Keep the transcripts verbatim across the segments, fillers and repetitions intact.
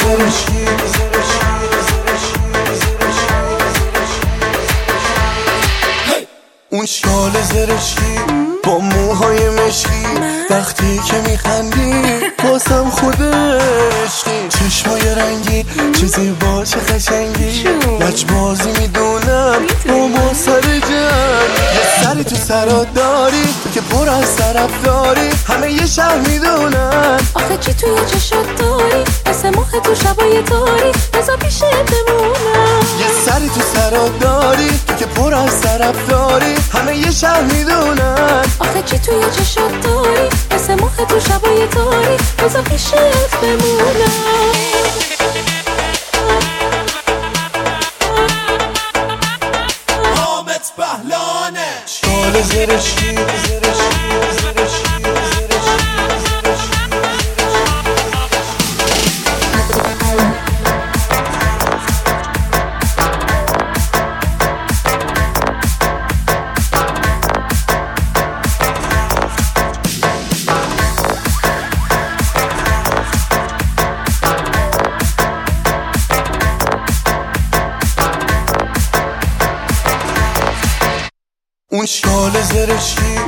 زرشکی اون شال زرشکی با موهای مشکی وقتی که میخندی بازم خود عشقی چشمای رنگی چه زیبا چه قشنگی لجبازی میدونم با سر جنگ یه سری تو سرات داری که پر از طرف داری همه یه شهر میدونن آخه چی توی چشات داری مثل ماه تو شبای تاری بزا پیشت بمونم یه سری تو سرات داری که پر از طرف داری همه یه شهر میدونن آخه چی توی چشات داری مثل ماه تو شبای تاری بزا پیشت بمونم حامد بهلانه شال زرشکی زرشکی زرشکی اون شال زرشکی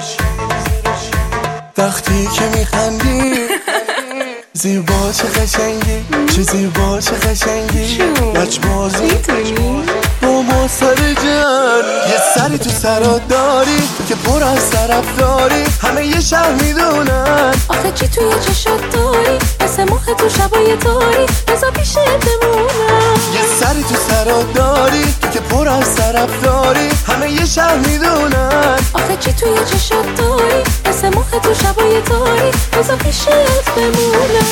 وقتی که میخندی زیبا چه قشنگی چه زیبا چه قشنگی لجبازی با ما سر جن یه سری تو سرات داری که پر از طرف داری همه یه شهر میدونن آخه چی توی چشات داری مثل ماه تو شبای تاری بزا پیشت بمونم یه سری تو سرات داری که پر از طرف داری همه یه شهر میدونن آخه چی توی چشات داری مثل ماه تو شبای تاری بزا پیشت بمونم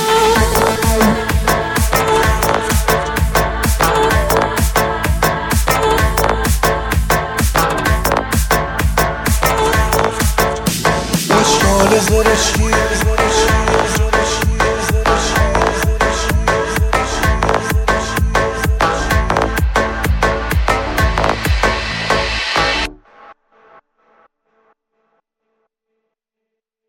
اون شال زرشکی